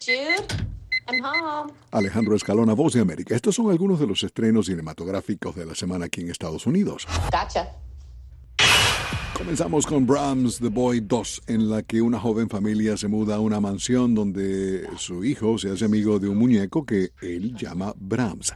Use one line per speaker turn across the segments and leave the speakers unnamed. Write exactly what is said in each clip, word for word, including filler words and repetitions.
Jude, I'm home.
Alejandro Escalona, Voz de América. Estos son algunos de los estrenos cinematográficos de la semana aquí en Estados Unidos.
Gotcha.
Comenzamos con Brahms The Boy dos, en la que una joven familia se muda a una mansión donde su hijo se hace amigo de un muñeco que él llama Brahms.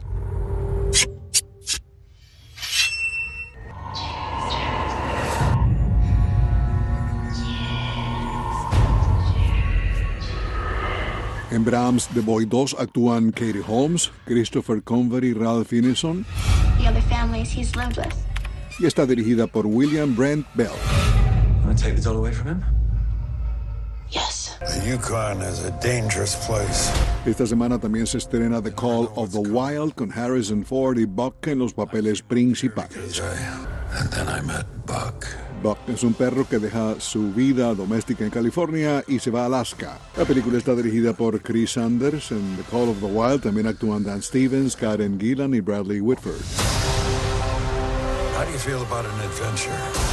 En Brahms The Boy dos actúan Katie Holmes, Christopher Convery y Ralph Ineson.
The other families he's lived with.
Y está dirigida por William Brent Bell.
Want to take the doll away from him?
Yes.
The Yukon is a dangerous place.
Esta semana también se estrena The Call of the Wild con Harrison Ford y Buck en los papeles principales.
And then I met Buck.
Buck es un perro que deja su vida doméstica en California y se va a Alaska. La película está dirigida por Chris Sanders. En The Call of the Wild también actúan Dan Stevens, Karen Gillan y Bradley Whitford.
How do you feel about an adventure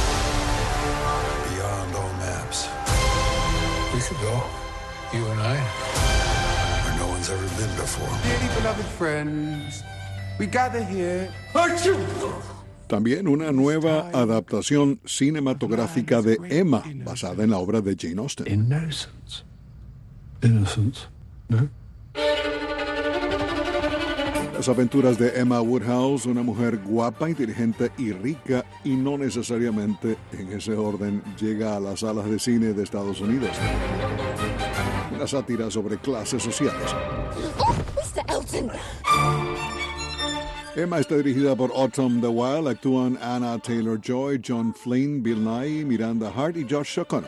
beyond all maps? We could go, you and I, where no one's ever been before.
Dearly beloved friends, we gather here. Achoo!
También una nueva adaptación cinematográfica de Emma, basada en la obra de Jane Austen.
Innocence. Innocence? No?
Las aventuras de Emma Woodhouse, una mujer guapa, inteligente y rica, y no necesariamente en ese orden, llega a las salas de cine de Estados Unidos. Una sátira sobre clases sociales.
Oh, mister Elton!
Emma está dirigida por Autumn the Wild. Actúan Anna Taylor-Joy, John Flynn, Bill Nighy, Miranda Hart y Josh O'Connor.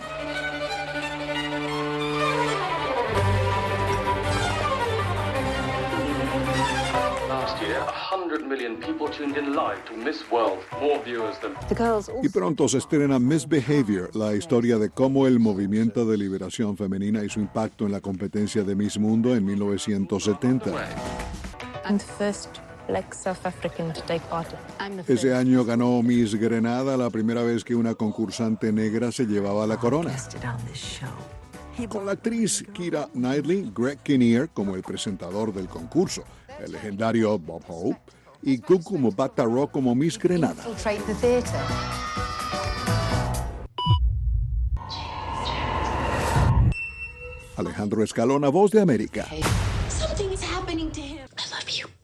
Last year, one hundred million people tuned in live to Miss World, more viewers than...
The girls
Y pronto se estrena Misbehavior, la historia de cómo el movimiento de liberación femenina y su impacto en la competencia de Miss Mundo en mil novecientos setenta.
I'm the first Black South African to take part. I'm the
Ese año ganó Miss Grenada, la primera vez que una concursante negra se llevaba la corona. Con la actriz Keira Knightley, Greg Kinnear como el presentador del concurso, el legendario Bob Hope y Cuckoo Mbatha Raw como Miss Grenada.
infiltrate the theater.
Alejandro Escalona, Voz de América.
Something is happening to him. I love you.